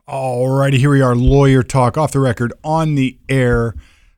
Alrighty, here we are, Lawyer Talk, off the record, on the air.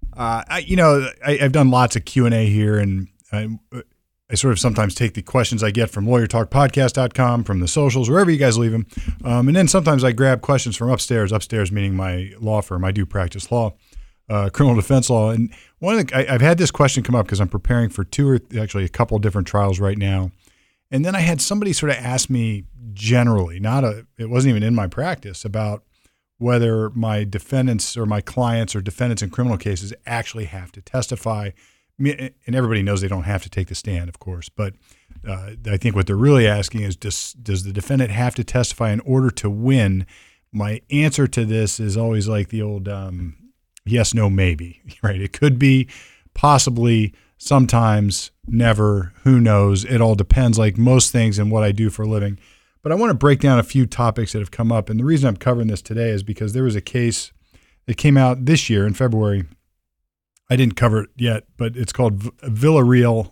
I've done lots of Q&A here, and I sort of sometimes take the questions I get from LawyerTalkPodcast.com, from the socials, wherever you guys leave them. And then sometimes I grab questions from upstairs meaning my law firm. I do practice law, criminal defense law. And I've had this question come up because I'm preparing for a couple of different trials right now. And then I had somebody sort of ask me generally, it wasn't even in my practice, about whether my defendants or my clients or defendants in criminal cases actually have to testify. And everybody knows they don't have to take the stand, of course. But I think what they're really asking is, does the defendant have to testify in order to win? My answer to this is always like the old yes, no, maybe, right? It could be, possibly, sometimes, never, who knows? It all depends, like most things in what I do for a living. But I want to break down a few topics that have come up. And the reason I'm covering this today is because there was a case that came out this year in February. I didn't cover it yet, but it's called Villarreal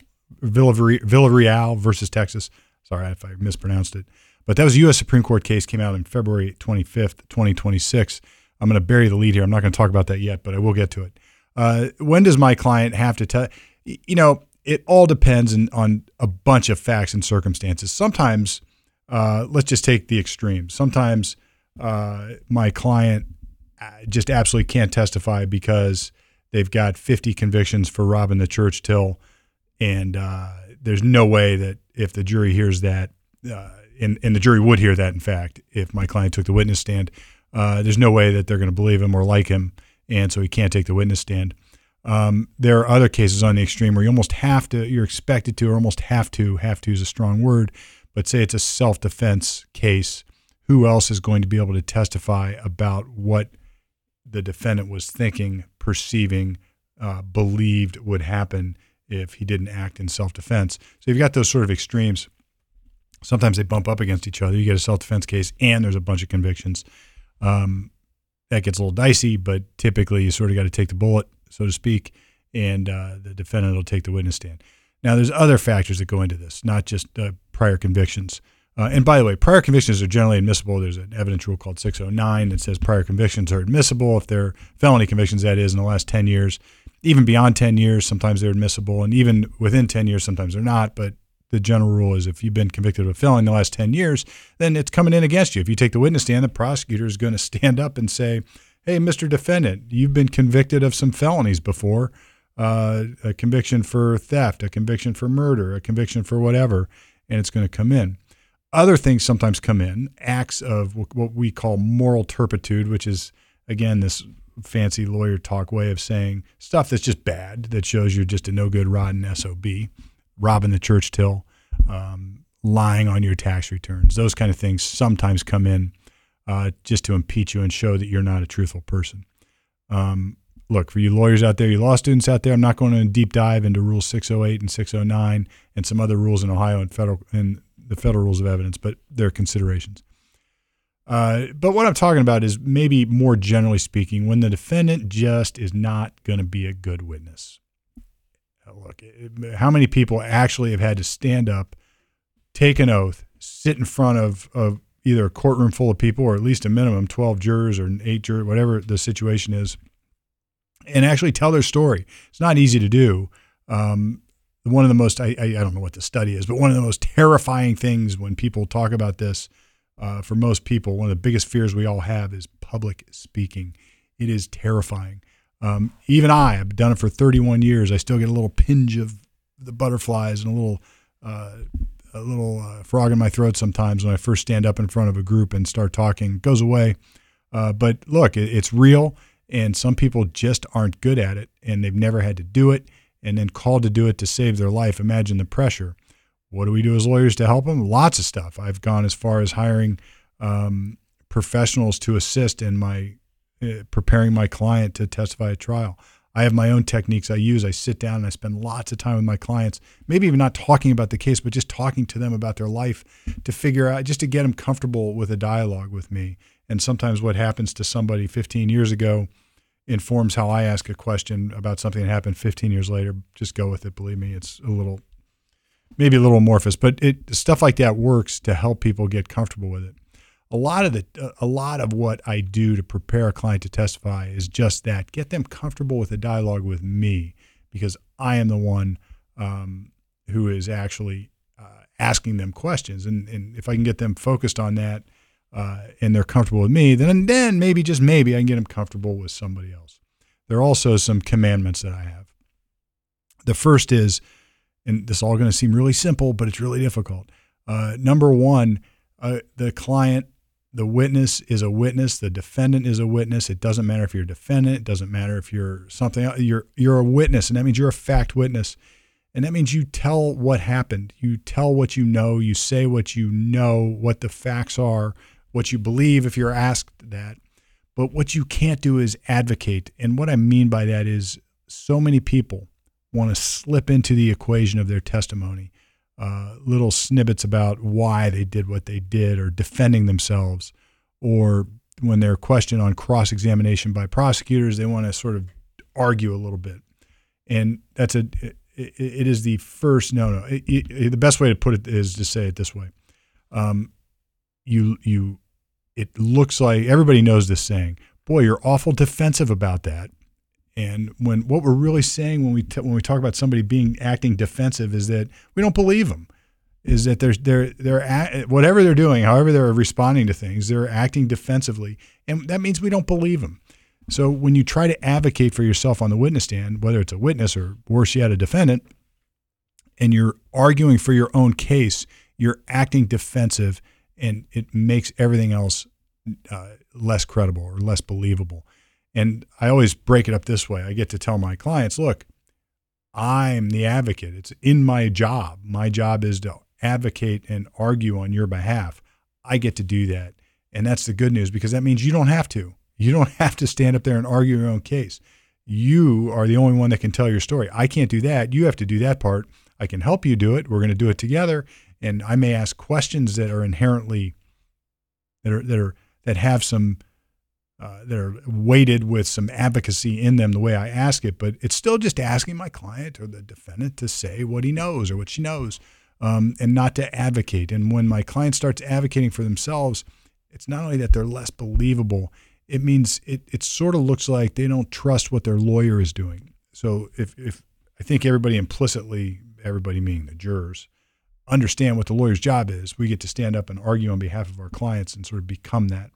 versus Texas. Sorry if I mispronounced it. But that was a U.S. Supreme Court case, came out on February 25th, 2026. I'm going to bury the lead here. I'm not going to talk about that yet, but I will get to it. When does my client have to it all depends on a bunch of facts and circumstances. Sometimes, let's just take the extremes. Sometimes my client just absolutely can't testify because they've got 50 convictions for robbing the church till, and there's no way that if the jury hears that, and the jury would hear that, in fact, if my client took the witness stand, there's no way that they're going to believe him or like him, and so he can't take the witness stand. There are other cases on the extreme where you almost have to, you're expected to, or almost have to is a strong word, but say it's a self-defense case, who else is going to be able to testify about what the defendant was thinking, perceiving, believed would happen if he didn't act in self-defense? So you've got those sort of extremes. Sometimes they bump up against each other. You get a self-defense case and there's a bunch of convictions. That gets a little dicey, but typically you sort of got to take the bullet, so to speak, and the defendant will take the witness stand. Now, there's other factors that go into this, not just prior convictions. And by the way, prior convictions are generally admissible. There's an evidence rule called 609 that says prior convictions are admissible if they're felony convictions, that is, in the last 10 years. Even beyond 10 years, sometimes they're admissible. And even within 10 years, sometimes they're not. But the general rule is if you've been convicted of a felony in the last 10 years, then it's coming in against you. If you take the witness stand, the prosecutor is going to stand up and say, hey, Mr. Defendant, you've been convicted of some felonies before, a conviction for theft, a conviction for murder, a conviction for whatever, and it's going to come in. Other things sometimes come in, acts of what we call moral turpitude, which is, again, this fancy lawyer talk way of saying stuff that's just bad, that shows you're just a no-good, rotten SOB, robbing the church till, lying on your tax returns. Those kind of things sometimes come in just to impeach you and show that you're not a truthful person. Look, for you lawyers out there, you law students out there, I'm not going to deep dive into Rule 608 and 609 and some other rules in Ohio and the federal rules of evidence, but they're considerations. But what I'm talking about is maybe more generally speaking, when the defendant just is not going to be a good witness. Look, how many people actually have had to stand up, take an oath, sit in front of either a courtroom full of people or at least a minimum 12 jurors or 8 jurors, whatever the situation is, and actually tell their story? It's not easy to do. One of the most, I don't know what the study is, but one of the most terrifying things when people talk about this, for most people, one of the biggest fears we all have is public speaking. It is terrifying. Even I've done it for 31 years. I still get a little pinch of the butterflies and a little frog in my throat sometimes when I first stand up in front of a group and start talking. It goes away. But look, it's real, and some people just aren't good at it, and they've never had to do it, and then called to do it to save their life. Imagine the pressure. What do we do as lawyers to help them? Lots of stuff. I've gone as far as hiring professionals to assist in my preparing my client to testify at trial. I have my own techniques I use. I sit down and I spend lots of time with my clients, maybe even not talking about the case, but just talking to them about their life to figure out, just to get them comfortable with a dialogue with me. And sometimes what happens to somebody 15 years ago informs how I ask a question about something that happened 15 years later. Just go with it. Believe me, it's maybe a little amorphous, but stuff like that works to help people get comfortable with it. a lot of what I do to prepare a client to testify is just that: get them comfortable with a dialogue with me, because I am the one who is actually asking them questions. And if I can get them focused on that, and they're comfortable with me, then maybe, just maybe, I can get them comfortable with somebody else. There are also some commandments that I have. The first is, and this is all going to seem really simple, but it's really difficult. Number one, the client, the witness is a witness. The defendant is a witness. It doesn't matter if you're a defendant. It doesn't matter if you're something else. You're a witness, and that means you're a fact witness. And that means you tell what happened. You tell what you know. You say what you know, what the facts are, what you believe if you're asked that. But what you can't do is advocate. And what I mean by that is, so many people want to slip into the equation of their testimony, little snippets about why they did what they did, or defending themselves, or when they're questioned on cross-examination by prosecutors, they want to sort of argue a little bit. And it is the first no. The best way to put it is to say it this way. It looks like everybody knows this saying, boy, you're awful defensive about that. And what we're really saying when we talk about somebody acting defensive is that we don't believe them, is that they're whatever they're doing, however they're responding to things, they're acting defensively, and that means we don't believe them. So when you try to advocate for yourself on the witness stand, whether it's a witness or worse yet, a defendant, and you're arguing for your own case, you're acting defensive, and it makes everything else less credible or less believable. And I always break it up this way. I get to tell my clients, look, I'm the advocate. It's in my job. My job is to advocate and argue on your behalf. I get to do that. And that's the good news, because that means you don't have to. You don't have to stand up there and argue your own case. You are the only one that can tell your story. I can't do that. You have to do that part. I can help you do it. We're going to do it together. And I may ask questions that are inherently, that have some, that are weighted with some advocacy in them the way I ask it, but it's still just asking my client or the defendant to say what he knows or what she knows, and not to advocate. And when my client starts advocating for themselves, it's not only that they're less believable, it means it sort of looks like they don't trust what their lawyer is doing. So if I think everybody implicitly, everybody meaning the jurors, understand what the lawyer's job is, we get to stand up and argue on behalf of our clients and sort of become that.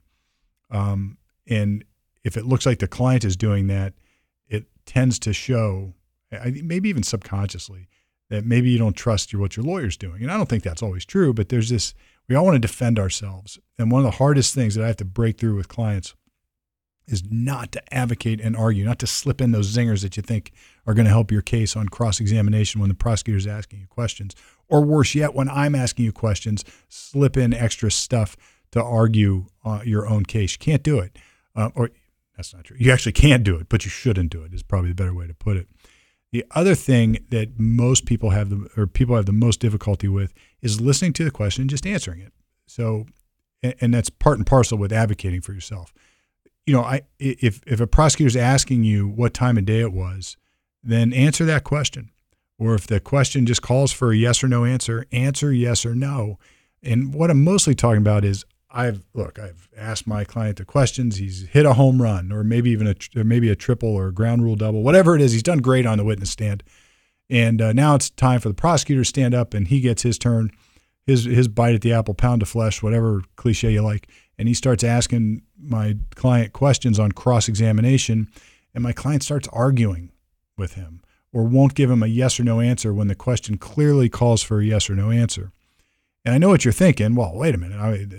And if it looks like the client is doing that, it tends to show, maybe even subconsciously, that maybe you don't trust what your lawyer's doing. And I don't think that's always true, but there's this, we all want to defend ourselves. And one of the hardest things that I have to break through with clients is not to advocate and argue, not to slip in those zingers that you think are going to help your case on cross-examination when the prosecutor's asking you questions. Or worse yet, when I'm asking you questions, slip in extra stuff to argue your own case. You can't do it. Or that's not true. You actually can't do it, but you shouldn't do it is probably the better way to put it. The other thing that most people have the most difficulty with is listening to the question and just answering it. So, and that's part and parcel with advocating for yourself. You know, if a prosecutor's asking you what time of day it was, then answer that question. Or if the question just calls for a yes or no answer yes or no. And what I'm mostly talking about is I've asked my client the questions. He's hit a home run, or maybe even a triple or a ground rule double, whatever it is. He's done great on the witness stand, and now it's time for the prosecutor to stand up, and he gets his turn, his bite at the apple, pound of flesh, whatever cliche you like, and he starts asking my client questions on cross-examination, and my client starts arguing with him, or won't give him a yes or no answer when the question clearly calls for a yes or no answer. And I know what you're thinking. Well, wait a minute.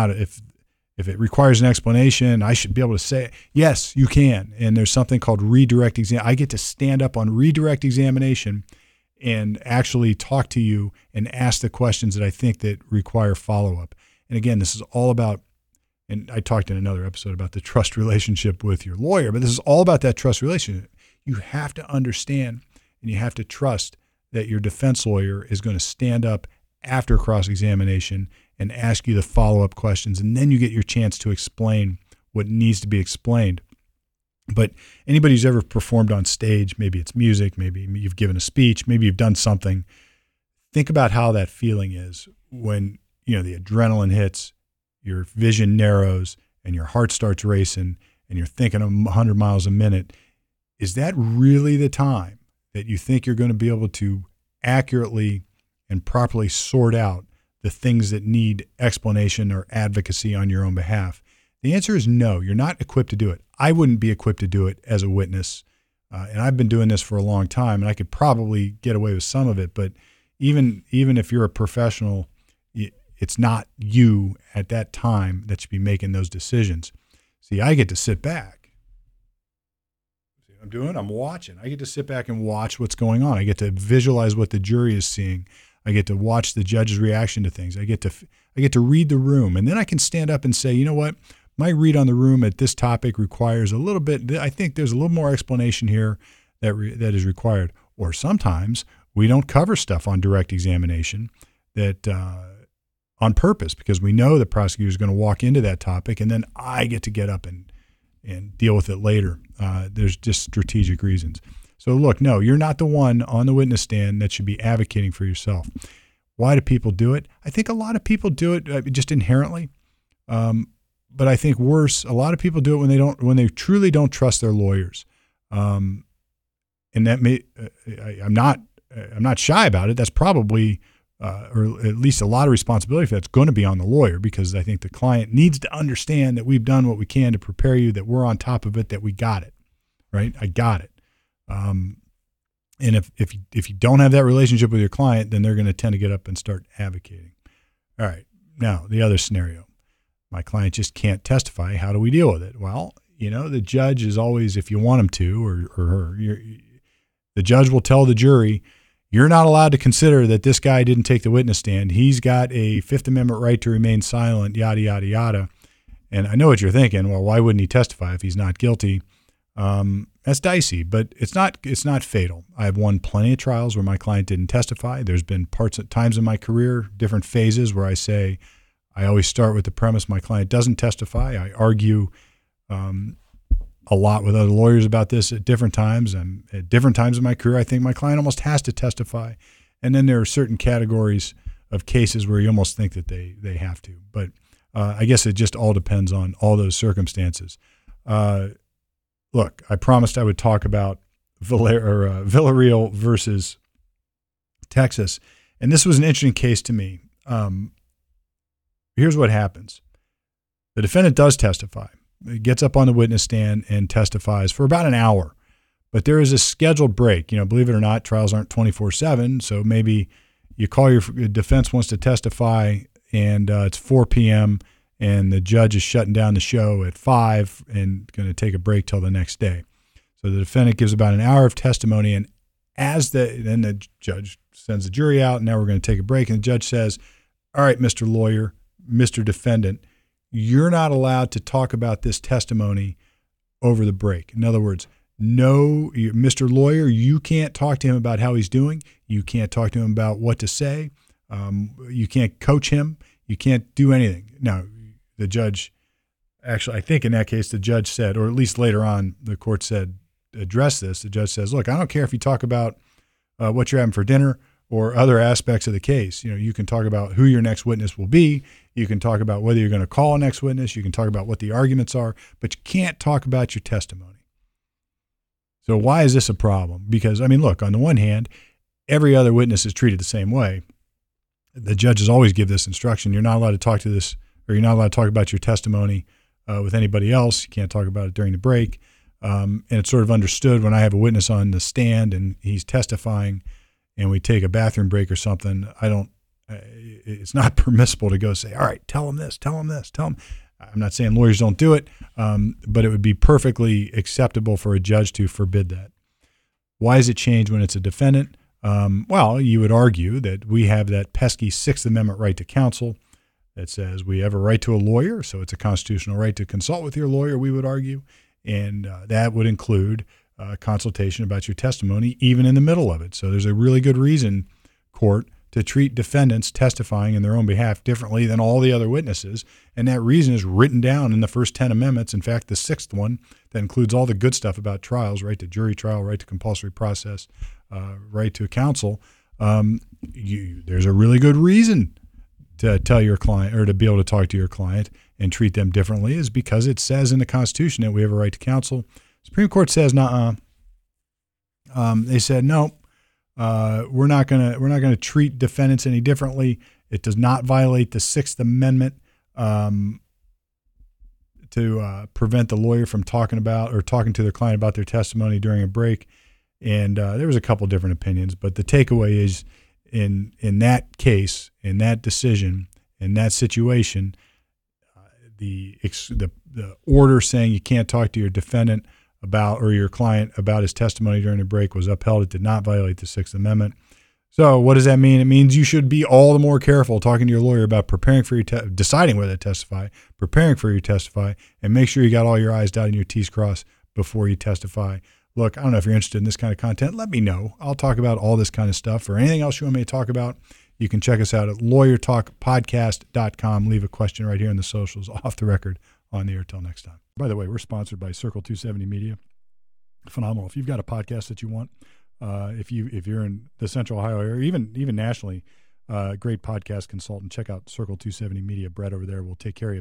If it requires an explanation, I should be able to say it. Yes, you can. And there's something called redirect exam. I get to stand up on redirect examination and actually talk to you and ask the questions that I think that require follow-up. And again, this is all about, and I talked in another episode about the trust relationship with your lawyer, but this is all about that trust relationship. You have to understand and you have to trust that your defense lawyer is going to stand up after cross-examination and ask you the follow-up questions, and then you get your chance to explain what needs to be explained. But anybody who's ever performed on stage, maybe it's music, maybe you've given a speech, maybe you've done something, think about how that feeling is when, the adrenaline hits, your vision narrows and your heart starts racing and you're thinking 100 miles a minute, is that really the time that you think you're going to be able to accurately and properly sort out the things that need explanation or advocacy on your own behalf? The answer is no. You're not equipped to do it. I wouldn't be equipped to do it as a witness. And I've been doing this for a long time, and I could probably get away with some of it. But even if you're a professional, it's not you at that time that should be making those decisions. See, I get to sit back. See what I'm doing? I'm watching. I get to sit back and watch what's going on. I get to visualize what the jury is seeing. I get to watch the judge's reaction to things. I get to read the room, and then I can stand up and say, you know what? My read on the room at this topic requires a little bit. I think there's a little more explanation here that is required. Or sometimes we don't cover stuff on direct examination that on purpose because we know the prosecutor is going to walk into that topic, and then I get to get up and deal with it later. There's just strategic reasons. So look, no, you're not the one on the witness stand that should be advocating for yourself. Why do people do it? I think a lot of people do it just inherently. But I think worse, a lot of people do it when they truly don't trust their lawyers. And that I'm not shy about it. That's probably, or at least a lot of responsibility for that's going to be on the lawyer, because I think the client needs to understand that we've done what we can to prepare you, that we're on top of it, that we got it, right? I got it. And if you don't have that relationship with your client, then they're going to tend to get up and start advocating. All right. Now, the other scenario. My client just can't testify. How do we deal with it? Well, the judge is always, if you want him to, or her, the judge will tell the jury, you're not allowed to consider that this guy didn't take the witness stand. He's got a Fifth Amendment right to remain silent, yada, yada, yada. And I know what you're thinking. Well, why wouldn't he testify if he's not guilty? That's dicey, but it's not fatal. I've won plenty of trials where my client didn't testify. There's been times in my career, different phases, where I say, I always start with the premise my client doesn't testify. I argue a lot with other lawyers about this at different times. And at different times in my career, I think my client almost has to testify. And then there are certain categories of cases where you almost think that they have to. But I guess it just all depends on all those circumstances. Look, I promised I would talk about Villarreal versus Texas. And this was an interesting case to me. Here's what happens. The defendant does testify. He gets up on the witness stand and testifies for about an hour. But there is a scheduled break. Believe it or not, trials aren't 24/7. So maybe you call your defense wants to testify and it's 4 p.m. and the judge is shutting down the show at 5 and going to take a break till the next day. So the defendant gives about an hour of testimony, and then the judge sends the jury out, and now we're going to take a break. And the judge says, all right, Mr. Lawyer, Mr. Defendant, you're not allowed to talk about this testimony over the break. In other words, no, Mr. Lawyer, you can't talk to him about how he's doing. You can't talk to him about what to say. You can't coach him. You can't do anything. Now, the judge, actually, I think in that case, the judge said, or at least later on, the court said, address this. The judge says, look, I don't care if you talk about what you're having for dinner or other aspects of the case. You can talk about who your next witness will be. You can talk about whether you're going to call a next witness. You can talk about what the arguments are, but you can't talk about your testimony. So why is this a problem? Because, look, on the one hand, every other witness is treated the same way. The judges always give this instruction. You're not allowed to talk to this, or you're not allowed to talk about your testimony with anybody else. You can't talk about it during the break. And it's sort of understood when I have a witness on the stand and he's testifying and we take a bathroom break or something, it's not permissible to go say, all right, tell him this, tell him this, tell him. I'm not saying lawyers don't do it, but it would be perfectly acceptable for a judge to forbid that. Why does it change when it's a defendant? Well, you would argue that we have that pesky Sixth Amendment right to counsel that says we have a right to a lawyer, so it's a constitutional right to consult with your lawyer, we would argue, and that would include consultation about your testimony, even in the middle of it. So there's a really good reason, court, to treat defendants testifying in their own behalf differently than all the other witnesses, and that reason is written down in the first 10 amendments. In fact, the sixth one that includes all the good stuff about trials, right to jury trial, right to compulsory process, right to counsel. There's a really good reason to tell your client or to be able to talk to your client and treat them differently is because it says in the Constitution that we have a right to counsel. Supreme Court says, nuh-uh. They said, no, we're not gonna treat defendants any differently. It does not violate the Sixth Amendment to prevent the lawyer from talking to their client about their testimony during a break. And there was a couple different opinions, but the takeaway is in that case, in that decision, in that situation, the order saying you can't talk to your defendant about or your client about his testimony during the break was upheld. It did not violate the Sixth Amendment. So what does that mean? It means you should be all the more careful talking to your lawyer about preparing for your deciding whether to testify, preparing for your testify, and make sure you got all your I's dotted and your T's crossed before you testify. Look, I don't know if you're interested in this kind of content. Let me know. I'll talk about all this kind of stuff or anything else you want me to talk about. You can check us out at lawyertalkpodcast.com. Leave a question right here in the socials, off the record, on the air. Till next time. By the way, we're sponsored by Circle 270 Media. Phenomenal. If you've got a podcast that you want, if you're in the Central Ohio area, even nationally, great podcast consultant, check out Circle 270 Media. Brett over there will take care of you.